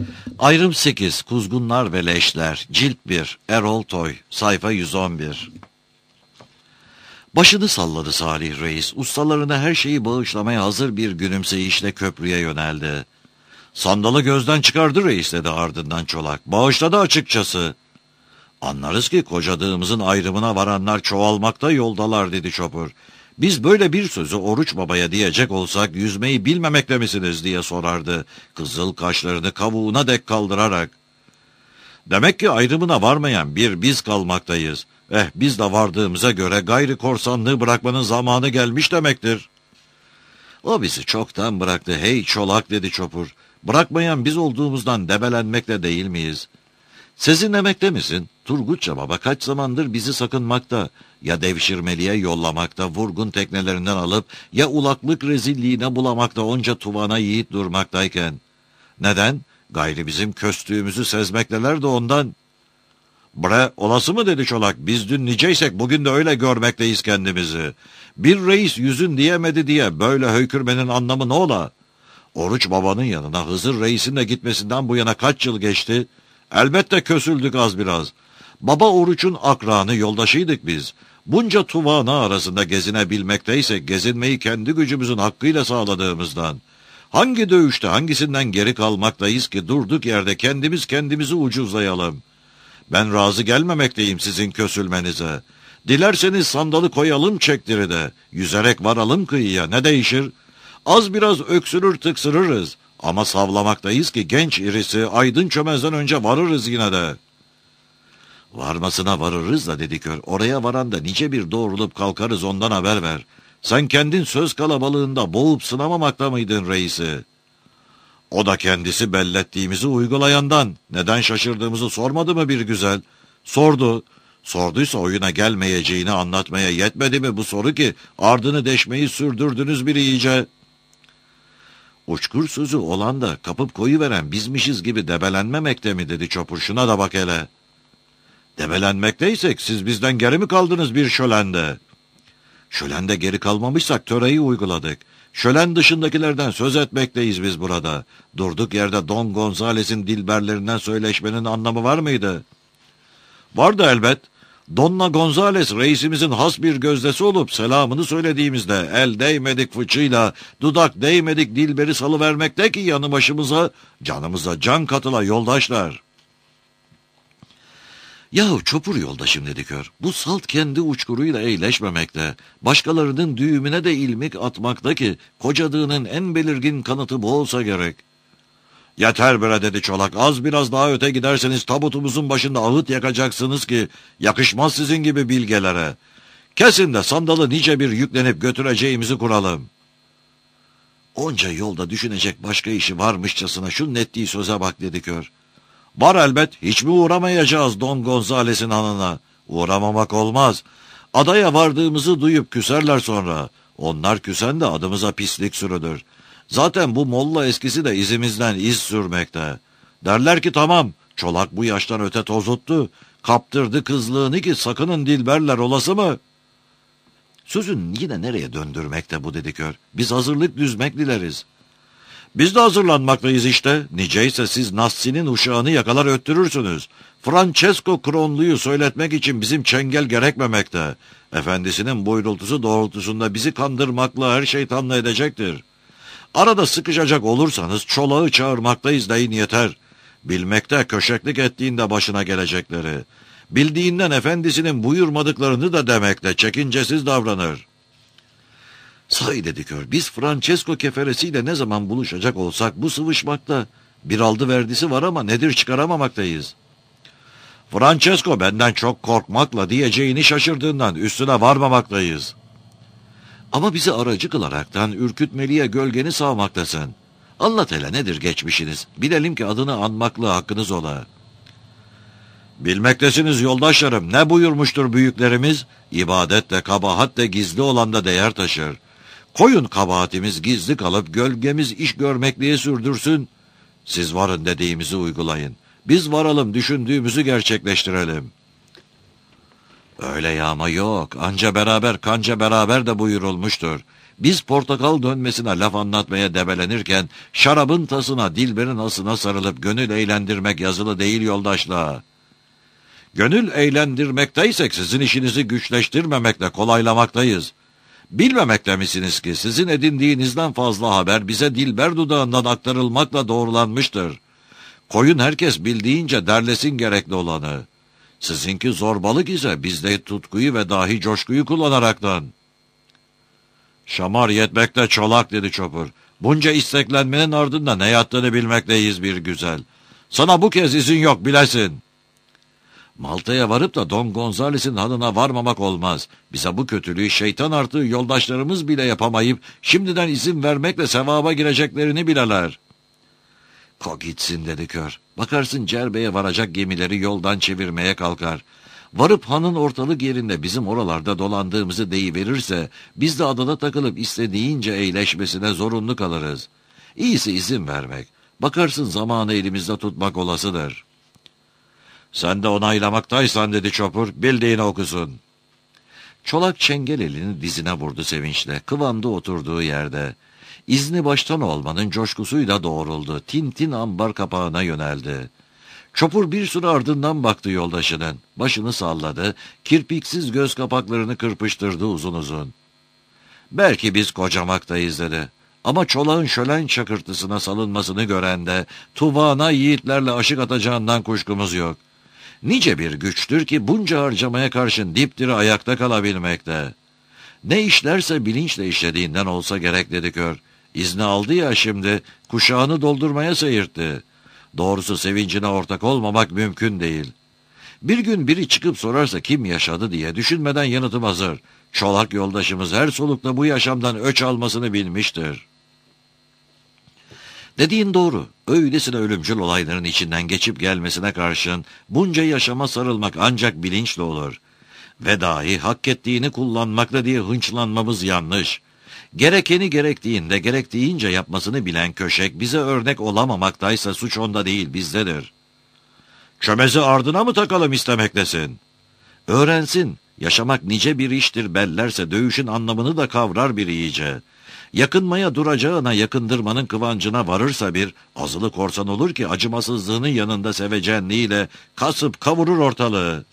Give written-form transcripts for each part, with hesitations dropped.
Ayrım 8, Kuzgunlar ve Leşler, Cilt 1, Erol Toy, sayfa 111. Başını salladı Salih Reis, ustalarına her şeyi bağışlamaya hazır bir gülümseyişle köprüye yöneldi. Sandalı gözden çıkardı reis, dedi ardından Çolak. Bağışladı açıkçası. Anlarız ki kocadığımızın ayrımına varanlar çoğalmakta yoldalar, dedi Çopur. Biz böyle bir sözü Oruç Baba'ya diyecek olsak yüzmeyi bilmemekte misiniz diye sorardı, kızıl kaşlarını kavuğuna dek kaldırarak. Demek ki ayrımına varmayan bir biz kalmaktayız. Biz de vardığımıza göre gayri korsanlığı bırakmanın zamanı gelmiş demektir. O bizi çoktan bıraktı hey Çolak, dedi Çopur. Bırakmayan biz olduğumuzdan debelenmekle değil miyiz? Sezinlemekte misin? Turgutça Baba kaç zamandır bizi sakınmakta, ya devşirmeliğe yollamakta, vurgun teknelerinden alıp ya ulaklık rezilliğine bulamakta onca tuvana yiğit durmaktayken. Neden? Gayri bizim köstüğümüzü sezmekteler de ondan. Bre, olası mı, dedi Çolak. Biz dün niceysek bugün de öyle görmekteyiz kendimizi. Bir reis yüzün diyemedi diye böyle höykürmenin anlamı ne ola? Oruç Baba'nın yanına Hızır Reis'in de gitmesinden bu yana kaç yıl geçti? Elbette kösüldük az biraz. Baba Oruç'un akranı, yoldaşıydık biz. Bunca tuvana arasında gezinebilmekteysek gezinmeyi kendi gücümüzün hakkıyla sağladığımızdan. Hangi dövüşte hangisinden geri kalmaktayız ki durduk yerde kendimizi ucuzlayalım? Ben razı gelmemekteyim sizin kösülmenize. Dilerseniz sandalı koyalım çektiride, yüzerek varalım kıyıya, ne değişir? Az biraz öksürür tıksırırız. Ama savlamaktayız ki genç irisi aydın çömezden önce varırız yine de. Varmasına varırız da, dedi Kör. Oraya varanda nice bir doğrulup kalkarız, ondan haber ver. Sen kendin söz kalabalığında boğup sınamamakta mıydın reisi? O da kendisi bellettiğimizi uygulayandan. Neden şaşırdığımızı sormadı mı bir güzel? Sordu. Sorduysa oyuna gelmeyeceğini anlatmaya yetmedi mi bu soru ki ardını deşmeyi sürdürdünüz bir iyice. Uçkur sözü olan da kapıp koyuveren bizmişiz gibi debelenmemekte mi, dedi Çopur. Şuna da bak hele. Debelenmekteysek siz bizden geri mi kaldınız bir şölende? Şölende geri kalmamışsak töreyi uyguladık. Şölen dışındakilerden söz etmekteyiz biz burada. Durduk yerde Don Gonzales'in dilberlerinden söyleşmenin anlamı var mıydı? Vardı elbet. Donna Gonzales reisimizin has bir gözdesi olup selamını söylediğimizde el değmedik fıçıyla, dudak değmedik dilberi salıvermekte ki yanı başımıza, canımıza can katıla yoldaşlar. Yahu Çopur yoldaşım, dedi Kör. Bu salt kendi uçkuruyla eğleşmemekte, başkalarının düğümüne de ilmik atmakta ki kocadığının en belirgin kanıtı bu olsa gerek. Yeter bre, dedi Çolak. Az biraz daha öte giderseniz tabutumuzun başında ağıt yakacaksınız ki yakışmaz sizin gibi bilgelere. Kesin de sandalı nice bir yüklenip götüreceğimizi kuralım. Onca yolda düşünecek başka işi varmışçasına şu nettiği söze bak, dedi Kör. Var elbet, hiç mi uğramayacağız Don Gonzales'in hanına? Uğramamak olmaz. Adaya vardığımızı duyup küserler sonra. Onlar küsen de adımıza pislik sürülür. Zaten bu molla eskisi de izimizden iz sürmekte. Derler ki tamam, Çolak bu yaştan öte tozuttu. Kaptırdı kızlığını ki sakının dilberler olası mı? Sözün yine nereye döndürmekte bu, dedi Kör. Biz hazırlık düzmek dileriz. Biz de hazırlanmaktayız işte. Niceyse siz Nassi'nin uşağını yakalar öttürürsünüz. Francesco Kronlu'yu söyletmek için bizim çengel gerekmemekte. Efendisinin buyrultusu doğrultusunda bizi kandırmakla her şeytanla edecektir. Arada sıkışacak olursanız Çolak'ı çağırmaktayız deyin yeter. Bilmekte köşeklik ettiğinde başına gelecekleri. Bildiğinden efendisinin buyurmadıklarını da demekte çekincesiz davranır. Sahi, dedi Kör, biz Francesco keferesiyle ne zaman buluşacak olsak bu sıvışmakta. Bir aldı verdisi var ama nedir çıkaramamaktayız. Francesco benden çok korkmakla diyeceğini şaşırdığından üstüne varmamaktayız. Ama bizi aracı kılaraktan ürkütmeliye gölgeni sağmaktasın. Anlat hele nedir geçmişiniz? Bilelim ki adını anmakla hakkınız ola. Bilmektesiniz yoldaşlarım, ne buyurmuştur büyüklerimiz? İbadetle kabahat de gizli olanda değer taşır. Koyun kabahatimiz gizli kalıp gölgemiz iş görmekliğe sürdürsün. Siz varın dediğimizi uygulayın. Biz varalım düşündüğümüzü gerçekleştirelim. Öyle yağma yok. Anca beraber kanca beraber de buyurulmuştur. Biz portakal dönmesine laf anlatmaya debelenirken, şarabın tasına, dilberin asına sarılıp gönül eğlendirmek yazılı değil yoldaşla. Gönül eğlendirmekteysek sizin işinizi güçleştirmemekle kolaylamaktayız. Bilmemekte misiniz ki sizin edindiğinizden fazla haber bize dilber dudağından aktarılmakla doğrulanmıştır. Koyun herkes bildiğince derlesin gerekli olanı. Sizinki zorbalık ise bizde tutkuyu ve dahi coşkuyu kullanaraktan. Şamar yetmekte çolak dedi Çopur. Bunca isteklenmenin ardında ne yattığını bilmekteyiz bir güzel. Sana bu kez izin yok bilesin. Malta'ya varıp da Don Gonzales'in hanına varmamak olmaz. Bize bu kötülüğü şeytan artığı yoldaşlarımız bile yapamayıp şimdiden izin vermekle sevaba gireceklerini bileler. Ko gitsin dedi kör. Bakarsın Cerbe'ye varacak gemileri yoldan çevirmeye kalkar. Varıp hanın ortalık yerinde bizim oralarda dolandığımızı deyiverirse biz de adada takılıp istediğince eğleşmesine zorunlu kalırız. İyisi izin vermek. Bakarsın zamanı elimizde tutmak olasıdır. Sen de onaylamaktaysan dedi Çopur, bildiğini okusun. Çolak çengel elini dizine vurdu sevinçle. Kıvamda oturduğu yerde. İzni baştan olmanın coşkusuyla doğruldu. Tintin ambar kapağına yöneldi. Çopur bir süre ardından baktı yoldaşının. Başını salladı. Kirpiksiz göz kapaklarını kırpıştırdı uzun uzun. Belki biz kocamaktayız dedi. Ama çolağın şölen çakırtısına salınmasını gören de tuvana yiğitlerle aşık atacağından kuşkumuz yok. Nice bir güçtür ki bunca harcamaya karşın dipdiri ayakta kalabilmekte. Ne işlerse bilinçle işlediğinden olsa gerek dedi kör. İzni aldı ya şimdi, kuşağını doldurmaya seyirtti. Doğrusu sevincine ortak olmamak mümkün değil. Bir gün biri çıkıp sorarsa kim yaşadı diye düşünmeden yanıtım hazır. Çolak yoldaşımız her solukta bu yaşamdan öç almasını bilmiştir. Dediğin doğru. Öylesine ölümcül olayların içinden geçip gelmesine karşın bunca yaşama sarılmak ancak bilinçle olur. Ve dahi hak ettiğini kullanmakla diye hınçlanmamız yanlış. Gerekeni gerektiğinde gerektiğince yapmasını bilen köşek bize örnek olamamaktaysa suç onda değil bizdedir. Çömezi ardına mı takalım istemektesin? Öğrensin. Yaşamak nice bir iştir bellerse dövüşün anlamını da kavrar bir iyice. Yakınmaya duracağına yakındırmanın kıvancına varırsa bir azılı korsan olur ki acımasızlığının yanında sevecenliğiyle kasıp kavurur ortalığı.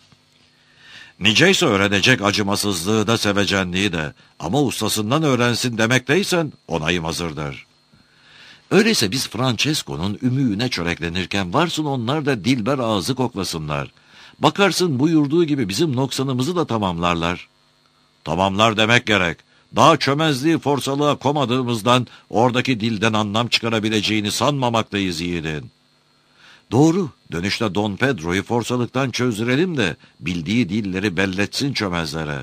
Niceyse öğrenecek acımasızlığı da sevecenliği de ama ustasından öğrensin demekteysen onayım hazırdır. Öyleyse biz Francesco'nun ümüğüne çöreklenirken varsın onlar da dilber ağzı koklasınlar. Bakarsın buyurduğu gibi bizim noksanımızı da tamamlarlar. Tamamlar demek gerek. Daha çömezliği forsalığa komadığımızdan oradaki dilden anlam çıkarabileceğini sanmamaktayız yiğidin. Doğru, dönüşte Don Pedro'yu forsalıktan çözdürelim de bildiği dilleri belletsin çömezlere.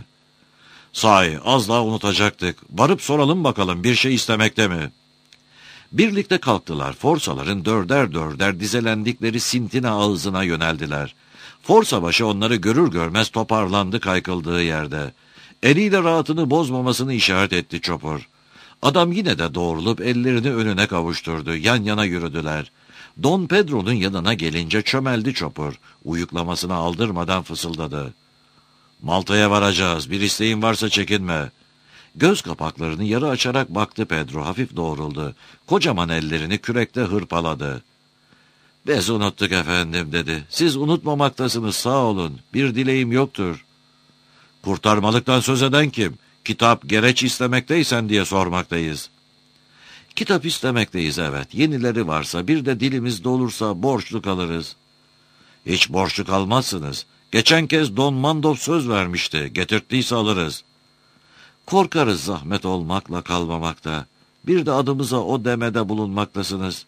Sahi az daha unutacaktık. Varıp soralım bakalım bir şey istemekte mi? Birlikte kalktılar. Forsaların dörder dörder dizelendikleri Sintina ağzına yöneldiler. Forsa başı onları görür görmez toparlandı kaykıldığı yerde. Eliyle rahatını bozmamasını işaret etti Çopur. Adam yine de doğrulup ellerini önüne kavuşturdu. Yan yana yürüdüler. Don Pedro'nun yanına gelince çömeldi Çopur. Uyuklamasını aldırmadan fısıldadı. Malta'ya varacağız. Bir isteğin varsa çekinme. Göz kapaklarını yarı açarak baktı Pedro. Hafif doğruldu. Kocaman ellerini kürekte hırpaladı. Biz unuttuk efendim dedi. Siz unutmamaktasınız sağ olun. Bir dileğim yoktur. Kurtarmalıktan söz eden kim? Kitap gereç istemekteysen diye sormaktayız. Kitap istemekteyiz evet. Yenileri varsa bir de dilimizde olursa borçlu kalırız. Hiç borçlu kalmazsınız. Geçen kez Don Mandov söz vermişti. Getirttiyse alırız. Korkarız zahmet olmakla kalmamakta. Bir de adımıza o demede bulunmaktasınız.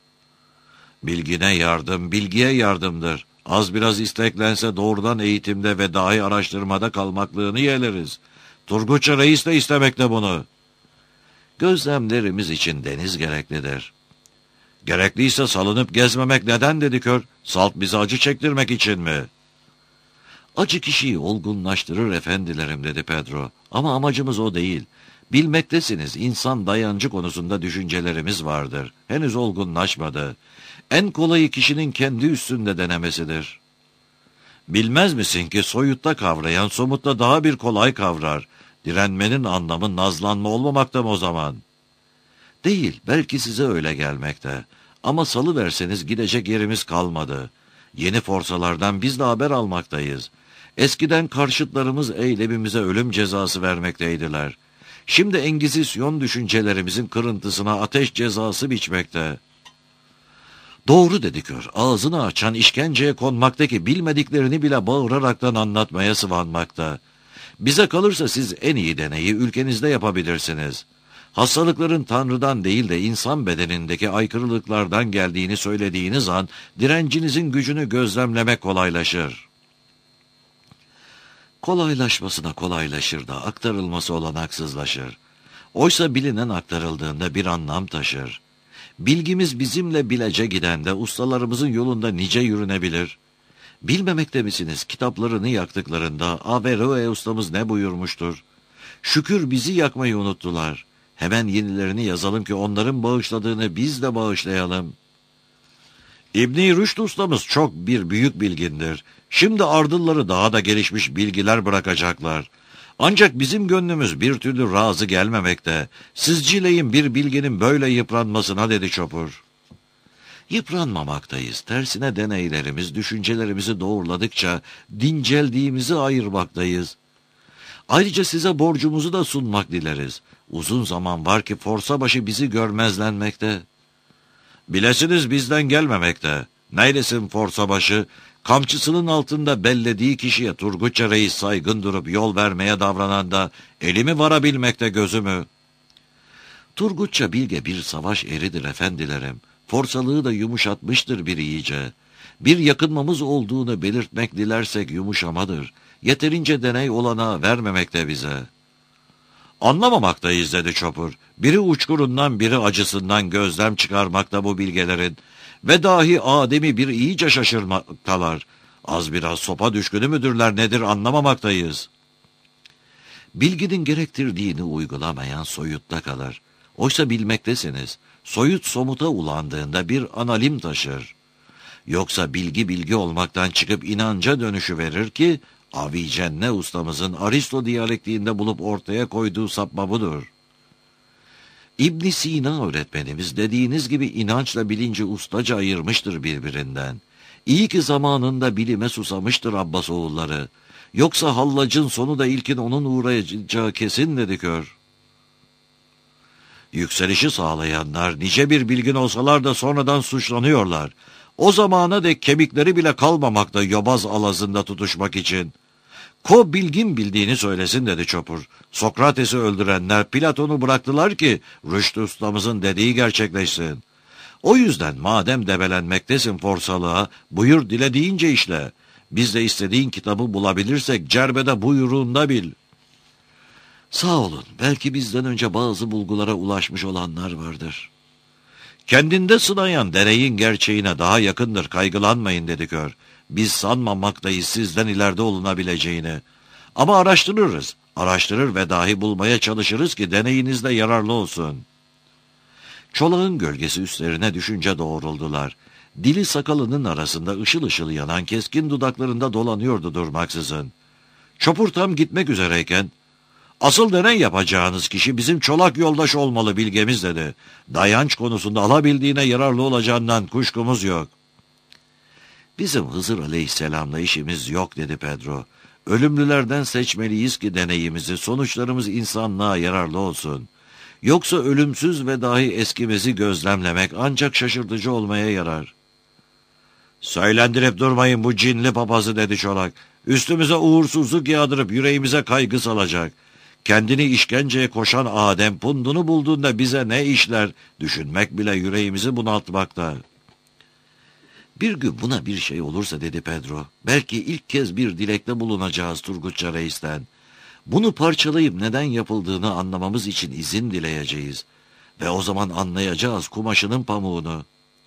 Bilgine yardım, bilgiye yardımdır. Az biraz isteklense doğrudan eğitimde ve dahi araştırmada kalmaklığını yeleriz. Turgutça Reis de istemekte bunu. Gözlemlerimiz için deniz gereklidir. Gerekliyse salınıp gezmemek neden dedi kör? Salt bize acı çektirmek için mi? Acı kişiyi olgunlaştırır efendilerim dedi Pedro. Ama amacımız o değil. Bilmektesiniz insan dayancı konusunda düşüncelerimiz vardır. Henüz olgunlaşmadı. En kolayı kişinin kendi üstünde denemesidir. Bilmez misin ki soyutta kavrayan somutta daha bir kolay kavrar. Direnmenin anlamı nazlanma olmamakta mı o zaman? Değil, belki size öyle gelmekte. Ama salıverseniz gidecek yerimiz kalmadı. Yeni forsalardan biz de haber almaktayız. Eskiden karşıtlarımız eylemimize ölüm cezası vermekteydiler. Şimdi Engizisyon düşüncelerimizin kırıntısına ateş cezası biçmekte. Doğru dedi kör. Ağzını açan işkenceye konmaktaki bilmediklerini bile bağıraraktan anlatmaya sıvanmakta. Bize kalırsa siz en iyi deneyi ülkenizde yapabilirsiniz. Hastalıkların Tanrı'dan değil de insan bedenindeki aykırılıklardan geldiğini söylediğiniz an direncinizin gücünü gözlemlemek kolaylaşır. Kolaylaşmasına kolaylaşır da aktarılması olanaksızlaşır. Oysa bilinen aktarıldığında bir anlam taşır. Bilgimiz bizimle bilece gidende ustalarımızın yolunda nice yürünebilir. Bilmemekte misiniz kitaplarını yaktıklarında Averroe ustamız ne buyurmuştur? Şükür bizi yakmayı unuttular. Hemen yenilerini yazalım ki onların bağışladığını biz de bağışlayalım. İbn-i Rüşd ustamız çok bir büyük bilgindir. Şimdi ardılları daha da gelişmiş bilgiler bırakacaklar. Ancak bizim gönlümüz bir türlü razı gelmemekte. Sizcileyin bir bilginin böyle yıpranmasına dedi Çopur. Yıpranmamaktayız. Tersine deneylerimiz, düşüncelerimizi doğruladıkça dinceldiğimizi ayırmaktayız. Ayrıca size borcumuzu da sunmak dileriz. Uzun zaman var ki forsabaşı bizi görmezlenmekte. Bilesiniz bizden gelmemekte. Neylesin forsabaşı? Kamçısının altında bellediği kişiye Turgutça Reis saygın durup yol vermeye davranan da elimi varabilmekte gözümü. Turgutça bilge bir savaş eridir efendilerim. Forsalığı da yumuşatmıştır bir iyice. Bir yakınmamız olduğunu belirtmek dilersek yumuşamadır. Yeterince deney olanağı vermemekte bize. Anlamamaktayız dedi Çopur. Biri uçkurundan biri acısından gözlem çıkarmakta bu bilgelerin. Ve dahi Adem'i bir iyice şaşırmaktalar. Az biraz sopa düşkünü müdürler nedir anlamamaktayız. Bilginin gerektirdiğini uygulamayan soyutta kalır. Oysa bilmektesiniz. Soyut somuta ulandığında bir analim taşır. Yoksa bilgi olmaktan çıkıp inanca dönüşü verir ki, Avicenne ustamızın Aristo diyalektiğinde bulup ortaya koyduğu sapma budur. İbn Sina öğretmenimiz dediğiniz gibi inançla bilinci ustaca ayırmıştır birbirinden. İyi ki zamanında bilime susamıştır Abbas oğulları. Yoksa hallacın sonu da ilkin onun uğrayacağı kesin dedi kör. Yükselişi sağlayanlar nice bir bilgin olsalar da sonradan suçlanıyorlar. O zamana dek kemikleri bile kalmamakta yobaz alazında tutuşmak için. Ko bilgin bildiğini söylesin dedi Çopur. Sokrates'i öldürenler Platon'u bıraktılar ki Rüştü ustamızın dediği gerçekleşsin. O yüzden madem debelenmektesin forsalığa, buyur dilediğince işle. Biz de istediğin kitabı bulabilirsek cerbede buyruğunda bil. Sağ olun, belki bizden önce bazı bulgulara ulaşmış olanlar vardır. Kendinde sınayan deneyin gerçeğine daha yakındır, kaygılanmayın dedi kör. Biz sanmamaktayız sizden ileride olunabileceğini. Ama araştırırız, araştırır ve dahi bulmaya çalışırız ki deneyinizde yararlı olsun. Çolağın gölgesi üstlerine düşünce doğruldular. Dili sakalının arasında ışıl ışıl yanan keskin dudaklarında dolanıyordu durmaksızın. Çopur tam gitmek üzereyken, asıl deney yapacağınız kişi bizim çolak yoldaş olmalı bilgemiz dedi. Dayanç konusunda alabildiğine yararlı olacağından kuşkumuz yok. Bizim Hızır Aleyhisselam'la işimiz yok dedi Pedro. Ölümlülerden seçmeliyiz ki deneyimizi, sonuçlarımız insanlığa yararlı olsun. Yoksa ölümsüz ve dahi eskimizi gözlemlemek ancak şaşırtıcı olmaya yarar. Söylendirip durmayın bu cinli papazı dedi çolak. Üstümüze uğursuzluk yağdırıp yüreğimize kaygı salacak. Kendini işkenceye koşan Adem pundunu bulduğunda bize ne işler, düşünmek bile yüreğimizi bunaltmakta. Bir gün buna bir şey olursa dedi Pedro, belki ilk kez bir dilekte bulunacağız Turgutça Reis'ten. Bunu parçalayıp neden yapıldığını anlamamız için izin dileyeceğiz. Ve o zaman anlayacağız kumaşının pamuğunu.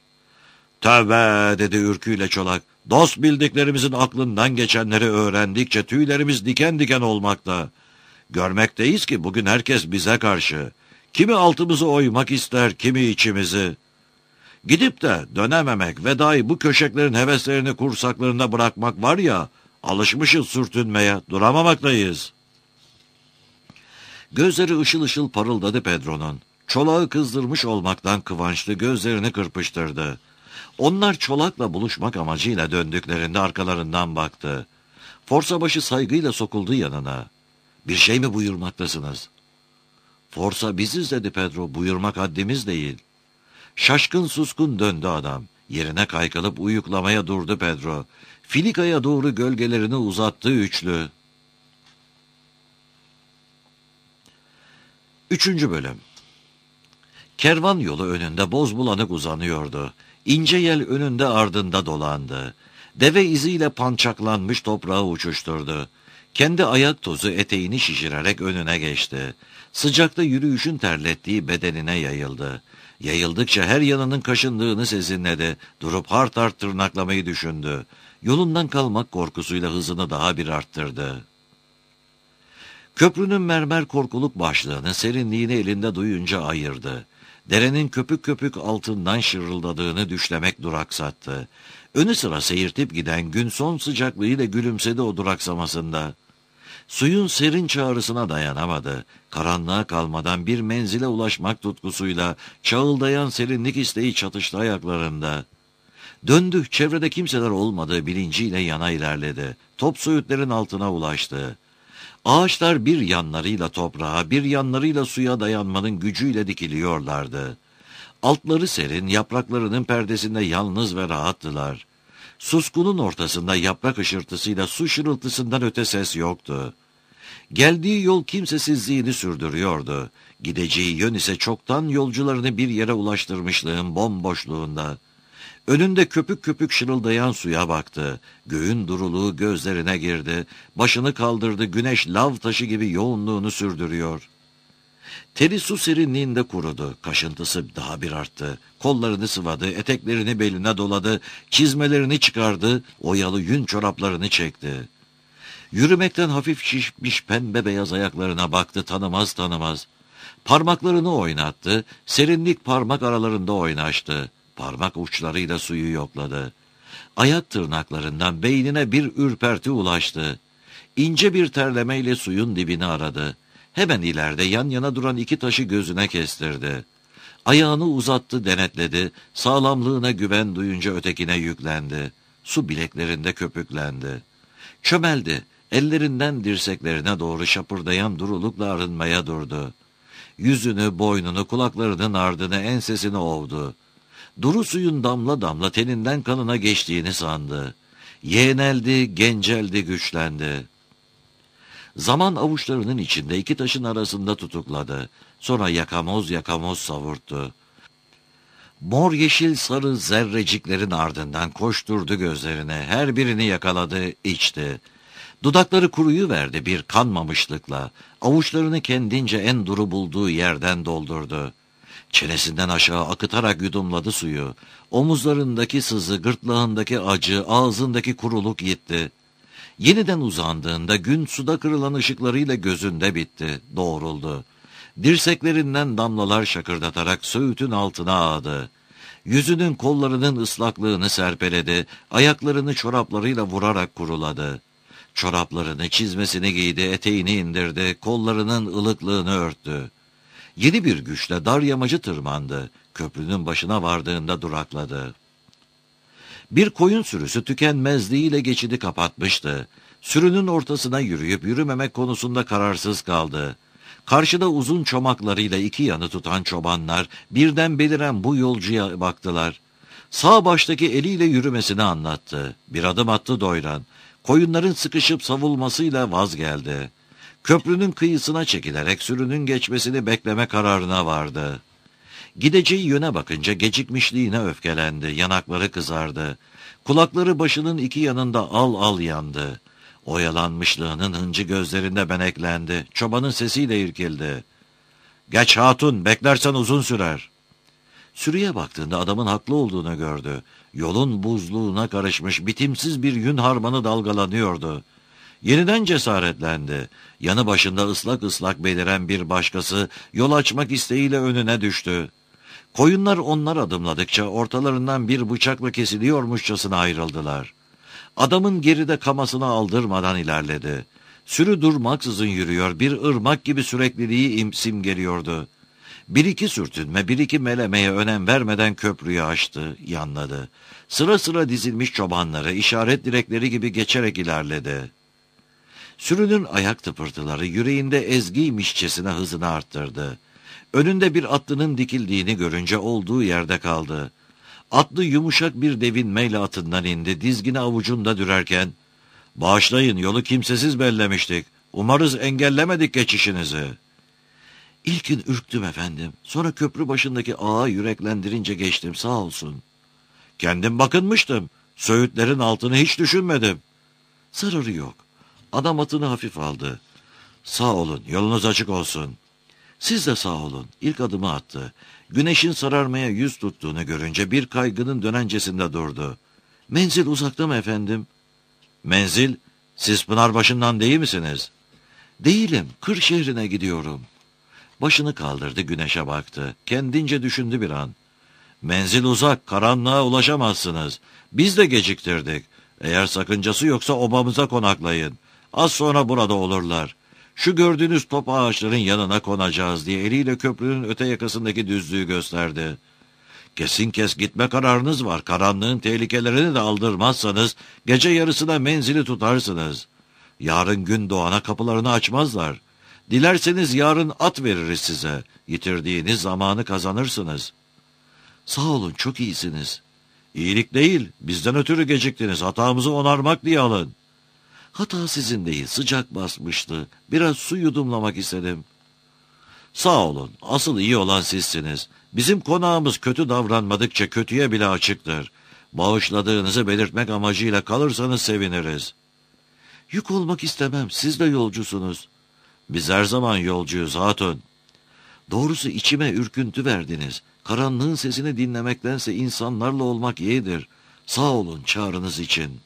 Tövbe dedi ürküyle çolak. Dost bildiklerimizin aklından geçenleri öğrendikçe tüylerimiz diken diken olmakta. Görmekteyiz ki bugün herkes bize karşı. Kimi altımızı oymak ister, kimi içimizi. Gidip de dönememek ve dahi bu köşeklerin heveslerini kursaklarında bırakmak var ya, alışmışız sürtünmeye, duramamaktayız. Gözleri ışıl ışıl parıldadı Pedro'nun. Çolağı kızdırmış olmaktan kıvançlı gözlerini kırpıştırdı. Onlar Çolak'la buluşmak amacıyla döndüklerinde arkalarından baktı. Forsabaşı saygıyla sokuldu yanına. "Bir şey mi buyurmaktasınız?" "Forsa biziz," dedi Pedro. "Buyurmak haddimiz değil." Şaşkın suskun döndü adam. Yerine kaykılıp uyuklamaya durdu Pedro. Filika'ya doğru gölgelerini uzattı üçlü. 3. Bölüm. Kervan yolu önünde boz bulanık uzanıyordu. İnce yel önünde ardında dolandı. Deve iziyle pançaklanmış toprağı uçuşturdu. Kendi ayak tozu eteğini şişirerek önüne geçti. Sıcakta yürüyüşün terlettiği bedenine yayıldı. Yayıldıkça her yanının kaşındığını sezinledi. Durup hart hart tırnaklamayı düşündü. Yolundan kalmak korkusuyla hızını daha bir arttırdı. Köprünün mermer korkuluk başlığını serinliğini elinde duyunca ayırdı. Derenin köpük köpük altından şırıldadığını düşlemek duraksattı. Önü sıra seyirtip giden gün son sıcaklığıyla gülümsedi o duraksamasında. Suyun serin çağrısına dayanamadı. Karanlığa kalmadan bir menzile ulaşmak tutkusuyla çağıldayan serinlik isteği çatıştı ayaklarında. Döndü, çevrede kimseler olmadığı bilinciyle yana ilerledi. Top söğütlerin altına ulaştı. Ağaçlar bir yanlarıyla toprağa, bir yanlarıyla suya dayanmanın gücüyle dikiliyorlardı. Altları serin, yapraklarının perdesinde yalnız ve rahattılar. Suskunun ortasında yaprak ışırtısıyla su şırıltısından öte ses yoktu. Geldiği yol kimsesizliğini sürdürüyordu. Gideceği yön ise çoktan yolcularını bir yere ulaştırmışlığın bomboşluğunda. Önünde köpük köpük şırıldayan suya baktı. Göğün duruluğu gözlerine girdi. Başını kaldırdı, güneş lav taşı gibi yoğunluğunu sürdürüyor. Teri su serinliğinde kurudu. Kaşıntısı daha bir arttı. Kollarını sıvadı, eteklerini beline doladı, çizmelerini çıkardı, oyalı yün çoraplarını çekti. Yürümekten hafif şişmiş pembe beyaz ayaklarına baktı tanımaz tanımaz. Parmaklarını oynattı, serinlik parmak aralarında oynaştı. Parmak uçlarıyla suyu yokladı. Ayak tırnaklarından beynine bir ürperti ulaştı. İnce bir terlemeyle suyun dibini aradı. Hemen ileride yan yana duran iki taşı gözüne kestirdi. Ayağını uzattı, denetledi. Sağlamlığına güven duyunca ötekine yüklendi. Su bileklerinde köpüklendi. Çömeldi. Ellerinden dirseklerine doğru şapırdayan durulukla arınmaya durdu. Yüzünü, boynunu, kulaklarının ardını, ensesini ovdu. Duru suyun damla damla teninden kanına geçtiğini sandı. Yeğneldi, genceldi, güçlendi. Zaman avuçlarının içinde iki taşın arasında tutukladı. Sonra yakamoz yakamoz savurttu. Mor yeşil sarı zerreciklerin ardından koşturdu gözlerine. Her birini yakaladı, içti. Dudakları kuruyuverdi bir kanmamışlıkla. Avuçlarını kendince en duru bulduğu yerden doldurdu. Çenesinden aşağı akıtarak yudumladı suyu. Omuzlarındaki sızı, gırtlağındaki acı, ağzındaki kuruluk gitti. Yeniden uzandığında gün suda kırılan ışıklarıyla gözünde bitti, doğruldu. Dirseklerinden damlalar şakırdatarak söğütün altına ağdı. Yüzünün kollarının ıslaklığını serpeledi, ayaklarını çoraplarıyla vurarak kuruladı. Çoraplarını, çizmesini giydi, eteğini indirdi, kollarının ılıklığını örttü. Yeni bir güçle dar yamacı tırmandı. Köprünün başına vardığında durakladı. Bir koyun sürüsü tükenmezliğiyle geçidi kapatmıştı. Sürünün ortasına yürüyüp yürümemek konusunda kararsız kaldı. Karşıda uzun çomaklarıyla iki yanı tutan çobanlar birden beliren bu yolcuya baktılar. Sağ baştaki eliyle yürümesini anlattı. Bir adım attı Doyran. Koyunların sıkışıp savulmasıyla vazgeldi. Köprünün kıyısına çekilerek sürünün geçmesini bekleme kararına vardı. Gideceği yöne bakınca gecikmişliğine öfkelendi, yanakları kızardı. Kulakları başının iki yanında al al yandı. Oyalanmışlığının hıncı gözlerinde beneklendi, çobanın sesiyle irkildi. "Geç hatun, beklersen uzun sürer." Sürüye baktığında adamın haklı olduğunu gördü. Yolun buzluğuna karışmış bitimsiz bir yün harmanı dalgalanıyordu. Yeniden cesaretlendi. Yanı başında ıslak ıslak beliren bir başkası yol açmak isteğiyle önüne düştü. Koyunlar onlar adımladıkça ortalarından bir bıçakla kesiliyormuşçasına ayrıldılar. Adamın geride kamasını aldırmadan ilerledi. Sürü durmaksızın yürüyor, bir ırmak gibi sürekliliği simgeliyordu. Bir iki sürtünme, bir iki melemeye önem vermeden köprüyü aştı, yanladı. Sıra sıra dizilmiş çobanları işaret direkleri gibi geçerek ilerledi. Sürünün ayak tıpırtıları yüreğinde ezgiymişçesine hızını arttırdı. Önünde bir atlının dikildiğini görünce olduğu yerde kaldı. Atlı yumuşak bir devinmeyle atından indi, dizgini avucunda dürerken, "Bağışlayın, yolu kimsesiz bellemiştik. Umarız engellemedik geçişinizi." "İlkin ürktüm efendim. Sonra köprü başındaki ağa yüreklendirince geçtim, sağ olsun." "Kendim bakınmıştım. Söğütlerin altını hiç düşünmedim." "Zararı yok." Adam atını hafif aldı. "Sağ olun, yolunuz açık olsun." "Siz de sağ olun." İlk adımı attı. Güneşin sararmaya yüz tuttuğunu görünce bir kaygının dönencesinde durdu. "Menzil uzakta mı efendim?" "Menzil? Siz Pınarbaşı'ndan değil misiniz?" "Değilim, Kırşehir'ine gidiyorum." Başını kaldırdı, güneşe baktı. Kendince düşündü bir an. "Menzil uzak, karanlığa ulaşamazsınız. Biz de geciktirdik. Eğer sakıncası yoksa obamıza konaklayın. Az sonra burada olurlar. Şu gördüğünüz top ağaçların yanına konacağız," diye eliyle köprünün öte yakasındaki düzlüğü gösterdi. "Kesin kes gitme kararınız var. Karanlığın tehlikelerini de aldırmazsanız gece yarısına menzili tutarsınız. Yarın gün doğana kapılarını açmazlar. Dilerseniz yarın at veririz size. Yitirdiğiniz zamanı kazanırsınız." "Sağ olun, çok iyisiniz." "İyilik değil, bizden ötürü geciktiniz. Hatamızı onarmak diye alın." "Hata sizin değil, sıcak basmıştı. Biraz su yudumlamak istedim." "Sağ olun, asıl iyi olan sizsiniz. Bizim konağımız kötü davranmadıkça kötüye bile açıktır. Bağışladığınızı belirtmek amacıyla kalırsanız seviniriz." "Yük olmak istemem, siz de yolcusunuz." "Biz her zaman yolcuyuz hatun." "Doğrusu içime ürküntü verdiniz. Karanlığın sesini dinlemektense insanlarla olmak yeğdir. Sağ olun çağrınız için."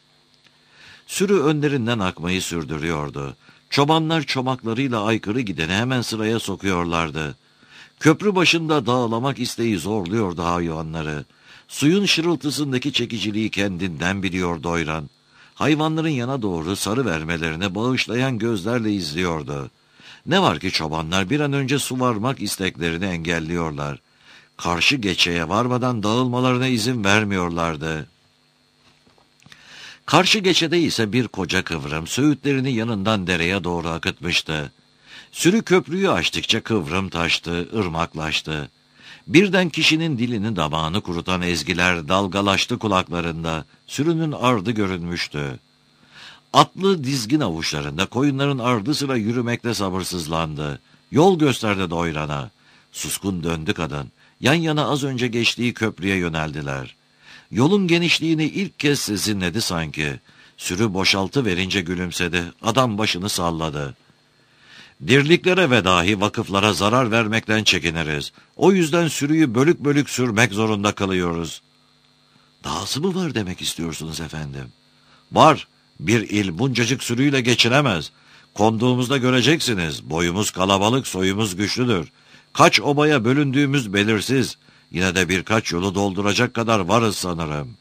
Sürü önlerinden akmayı sürdürüyordu. Çobanlar çomaklarıyla aykırı gideni hemen sıraya sokuyorlardı. Köprü başında dağlamak isteği zorluyordu hayvanları. Suyun şırıltısındaki çekiciliği kendinden biliyor doyran. Hayvanların yana doğru sarı vermelerine bağışlayan gözlerle izliyordu. Ne var ki çobanlar bir an önce su varmak isteklerini engelliyorlar. Karşı geçeye varmadan dağılmalarına izin vermiyorlardı. Karşı geçede ise bir koca kıvrım söğütlerini yanından dereye doğru akıtmıştı. Sürü köprüyü açtıkça kıvrım taştı, ırmaklaştı. Birden kişinin dilini damağını kurutan ezgiler dalgalaştı kulaklarında. Sürünün ardı görünmüştü. Atlı dizgin avuçlarında koyunların ardı sıra yürümekte sabırsızlandı. Yol gösterdi doyrana. Suskun döndü kadın. Yan yana az önce geçtiği köprüye yöneldiler. Yolun genişliğini ilk kez sezinledi sanki. Sürü boşaltı verince gülümsedi. Adam başını salladı. "Dirliklere ve dahi vakıflara zarar vermekten çekiniriz. O yüzden sürüyü bölük bölük sürmek zorunda kalıyoruz." "Dahası mı var demek istiyorsunuz efendim?" "Var. Bir il buncacık sürüyle geçinemez. Konduğumuzda göreceksiniz. Boyumuz kalabalık, soyumuz güçlüdür. Kaç obaya bölündüğümüz belirsiz. Yine de birkaç yolu dolduracak kadar varız sanırım."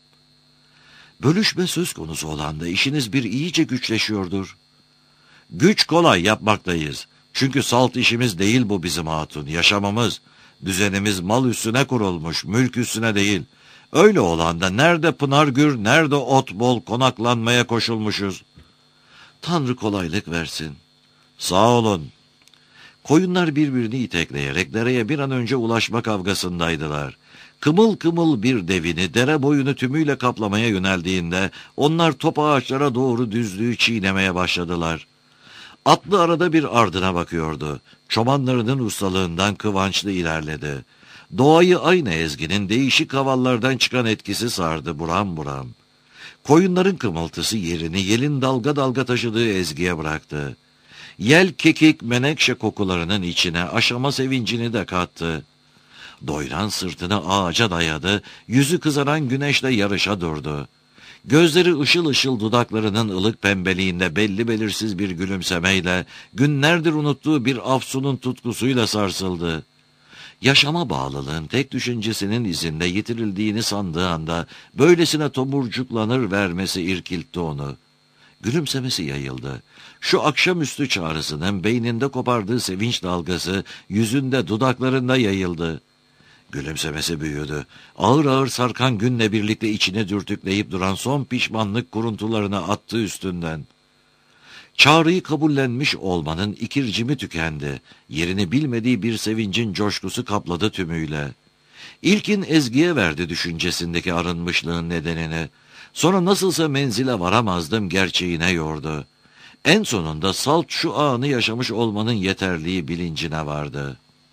"Bölüşme söz konusu olan da işiniz bir iyice güçleşiyordur." "Güç kolay yapmaktayız. Çünkü salt işimiz değil bu bizim hatun. Yaşamamız, düzenimiz mal üstüne kurulmuş, mülk üstüne değil. Öyle olan da nerede pınar gür, nerede ot bol konaklanmaya koşulmuşuz." "Tanrı kolaylık versin." "Sağ olun." Koyunlar birbirini itekleyerek dereye bir an önce ulaşma kavgasındaydılar. Kımıl kımıl bir devini dere boyunu tümüyle kaplamaya yöneldiğinde onlar top ağaçlara doğru düzlüğü çiğnemeye başladılar. Atlı arada bir ardına bakıyordu. Çobanlarının ustalığından kıvançlı ilerledi. Doğayı aynı ezginin değişik havallardan çıkan etkisi sardı buram buram. Koyunların kımıltısı yerini yelin dalga dalga taşıdığı ezgiye bıraktı. Yel, kekik, menekşe kokularının içine aşama sevincini de kattı. Doyran sırtını ağaca dayadı, yüzü kızaran güneşle yarışa durdu. Gözleri ışıl ışıl dudaklarının ılık pembeliğinde belli belirsiz bir gülümsemeyle, günlerdir unuttuğu bir afsunun tutkusuyla sarsıldı. Yaşama bağlılığın tek düşüncesinin izinde yitirildiğini sandığı anda, böylesine tomurcuklanır vermesi irkiltti onu. Gülümsemesi yayıldı. Şu akşamüstü çağrısının beyninde kopardığı sevinç dalgası yüzünde, dudaklarında yayıldı. Gülümsemesi büyüdü. Ağır ağır sarkan günle birlikte içini dürtükleyip duran son pişmanlık kuruntularını attı üstünden. Çağrıyı kabullenmiş olmanın ikircimi tükendi. Yerini bilmediği bir sevincin coşkusu kapladı tümüyle. İlkin Ezgi'ye verdi düşüncesindeki arınmışlığın nedenini. Sonra nasılsa menzile varamazdım gerçeğine yordu. En sonunda salt şu anı yaşamış olmanın yeterliği bilincine vardı.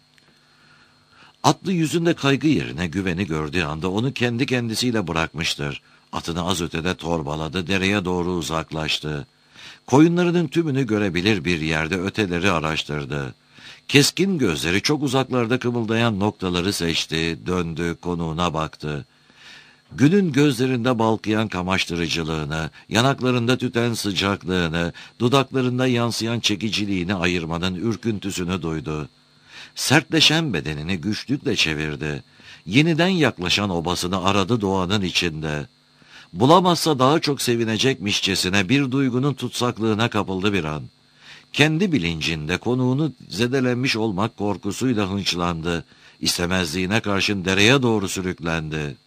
Atlı yüzünde kaygı yerine güveni gördüğü anda onu kendi kendisiyle bırakmıştır. Atını az ötede torbaladı, dereye doğru uzaklaştı. Koyunlarının tümünü görebilir bir yerde öteleri araştırdı. Keskin gözleri çok uzaklarda kımıldayan noktaları seçti, döndü, konuğuna baktı. Günün gözlerinde balkıyan kamaştırıcılığını, yanaklarında tüten sıcaklığını, dudaklarında yansıyan çekiciliğini ayırmanın ürküntüsünü duydu. Sertleşen bedenini güçlükle çevirdi. Yeniden yaklaşan obasını aradı doğanın içinde. Bulamazsa daha çok sevinecekmişçesine bir duygunun tutsaklığına kapıldı bir an. Kendi bilincinde konuğunu zedelenmiş olmak korkusuyla hınçlandı. İstemezliğine karşın dereye doğru sürüklendi.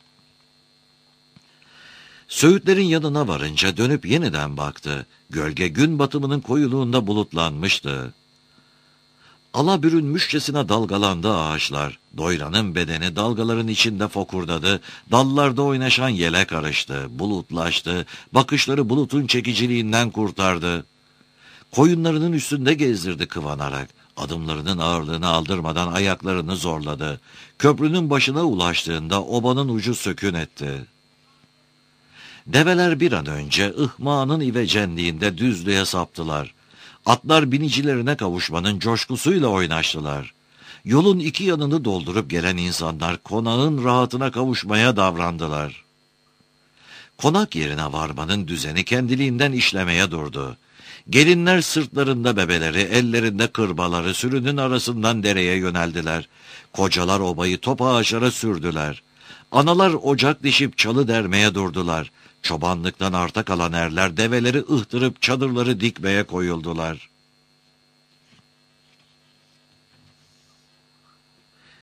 Söğütlerin yanına varınca dönüp yeniden baktı. Gölge gün batımının koyuluğunda bulutlanmıştı. Ala bürünmüşçesine dalgalandı ağaçlar. Doyranın bedeni dalgaların içinde fokurdadı. Dallarda oynaşan yele karıştı, bulutlaştı. Bakışları bulutun çekiciliğinden kurtardı. Koyunlarının üstünde gezdirdi kıvanarak. Adımlarının ağırlığını aldırmadan ayaklarını zorladı. Köprünün başına ulaştığında obanın ucu sökün etti. Develer bir an önce ıhmağının ivecenliğinde düzlüğe saptılar. Atlar binicilerine kavuşmanın coşkusuyla oynaştılar. Yolun iki yanını doldurup gelen insanlar konağın rahatına kavuşmaya davrandılar. Konak yerine varmanın düzeni kendiliğinden işlemeye durdu. Gelinler sırtlarında bebeleri, ellerinde kırbaları sürünün arasından dereye yöneldiler. Kocalar obayı top ağaçlara sürdüler. Analar ocak dişip çalı dermeye durdular. Çobanlıktan arta kalan erler develeri ıhtırıp çadırları dikmeye koyuldular.